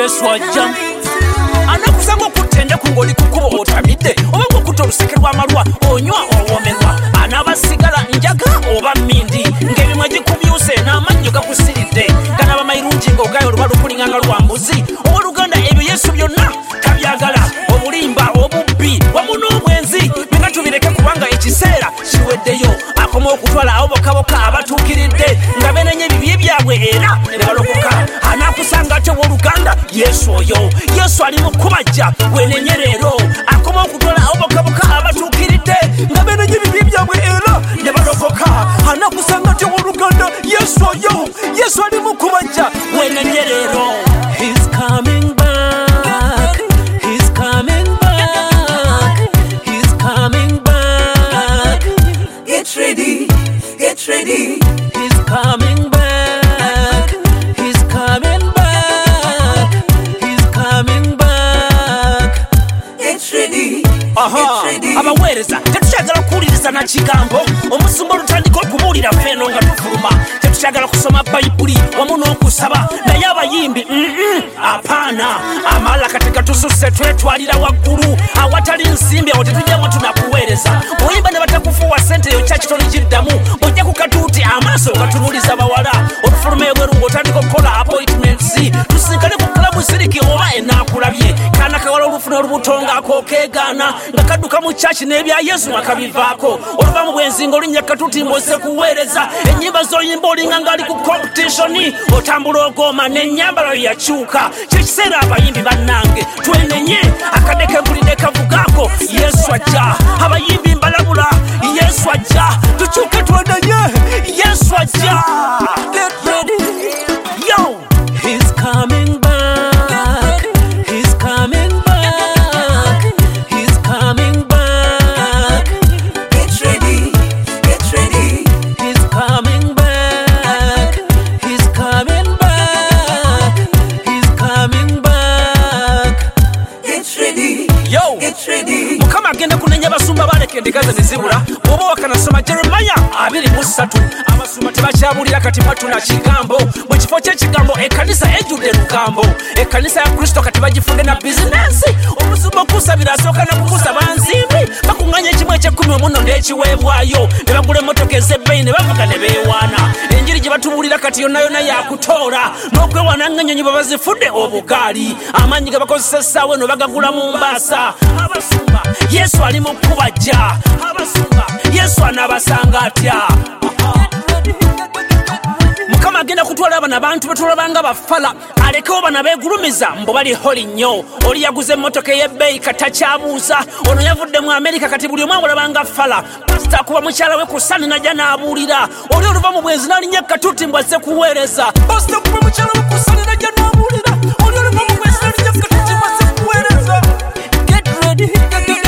Yesu ajja anakusanga okutenda kungoli kukuba otamidde oba ngokuta oluseke lw'amalwa onywa owomerwa anaabasigala njaga oba mmindi ng'ebimwe gikubyuse n'amannyo gakusiridde ganaba mayirungi ng'ogayo oluba lukulinganga lwa mbuzi owooluganda ebyo Yesu byonna tabyagala obulimba obubbi wamu n'obwenzi binga tubireke kubanga ekiseera kiweddeyo akoma okutwala abokaboka abatuukiridde nga benenya ebibi byabwe era ne balokoka anaakusanga ate owooluganda Yesu oyo Yesu ali mu kubajja wenenye leero akoma okutwala abokaboka abatuukiridde nga benenya ebibi byabwe era ne balokoka anaakusanga ate owooluganda Yesu oyo Yesu ali mu kubajja wenenye leero. He's coming back. He's coming back. He's coming back. Get ready, get ready. He's coming back. He's coming back. He's coming back. Get ready. Abaweereza tetukyagala kuwuliriza na kigambo omusumba olutandika okubuulira feeno nga tufuluma tetukyagala kusoma bayibuli wamu n'okusaba naye abayimbi apaana amala kati gatususse twetwalira waggulu awatali nsimbi awo tetujjamu tunakuweereza oyimba ne batakufuuwa sente eyo kyakitoni kiddamu ojja ku katuuti amaaso ogatunuuliza bawala olufuluma ebweru ng'otandika okukola appointments tusinkane ku kulabu siriki oba enaakulabye kaana kawala olufuna olubuto ng'akookeegaana nga kadduka mu kyaki n'ebya Yesu nga kabivaako oluva mu bwenzinga olinnya katuuti mbozze kuweereza ennyimba z'oyimba olinga ng'ali ku competition otambula ogooma n'ennyambala yo yakyuka kyekiseera abayimbi bannange twenenye akadde kegulidde kavugaako Yesu ajja abayimbi mbalabula Yesu ajja tukyuke twenenye Yesu ajja. Get ready. Yo, he's coming back. He's coming back. He's coming back. Get ready, get ready. He's coming back. He's coming back. He's coming back. Get ready, Yo, get ready. Mukama agenda kunenya basumba baleka endigaze ne zibula bw'oba wakanasoma Jeremiya 23 abasumba tebakyabulira kati batuna kigambo mu kifo ky'ekigambo ekkanisa ejjudde lugambo ekkanisa ya Kristo kati bagifunde na bizinensi omusumba okusabira asooka na kukusaba nsimbi bakuŋŋanya ekimu eky'ekkumi omuno n'ekiweebwayo ne bagula emmotoka ez'ebbeeyi ne bavuga ne beewaana enjiri gye batubuulira kati yonna yonna yakutoora n'okwewaana ng'ennyonyi bwe bazifudde obugaali amaanyi ge bakozesa essaawa eno bagagula mu mbaasa abasumba Yesu ali mu kubajja abasumba Yesu anaabasanga atya. Mukama agenda kutwala abana abantu betulabanga bafala alekewo bana beegulumiza mbo bali holi nnyo oli yaguze emmotoka ey'ebbeeyi katakyabuuza ono yavudde mu Amerika kati buli omu amulabanga fala pasita akuba mukyala we ku sani najja n'abuulira oli oluva mu bwenzi n'alinnya katuuti mbwazze kuweereza pasita akuba mukyala we ku sani najja n'abuulira oli oluva mu bwenzi n'alinnya katuuti mbwazze kuweereza. Get ready, get ready.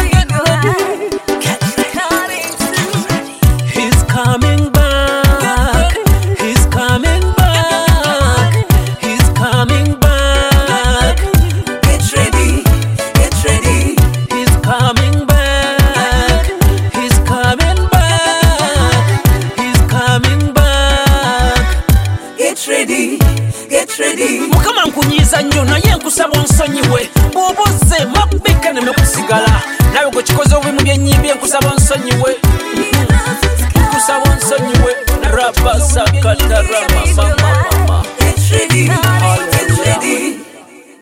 He's coming back. He's coming back. He's coming back. Get ready, get ready. He's coming back. He's coming back. He's coming back. Get ready, get ready. Mukama nkunyiiza nnyo naye nkusaba onsonyiwe bw'oboze mabbika ne mekusigala nawe gwe kikoze obubi mu byennyimbi nkusaba onsonyiwe nkusaba onsonyiwe rabasakatarama mama